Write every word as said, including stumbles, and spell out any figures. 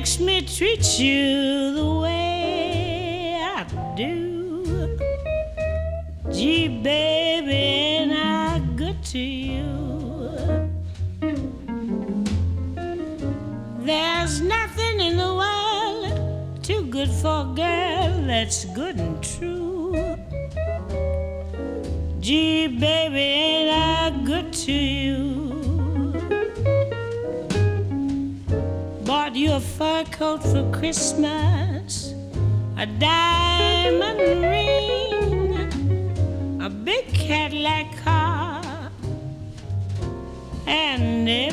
makes me treat you the way I do. Gee, baby, ain't I good to you? There's nothing in the world too good for a girl that's good and true. Gee, baby, ain't I good to you? Bought you a fur coat for Christmas, a diamond ring, a big Cadillac car, and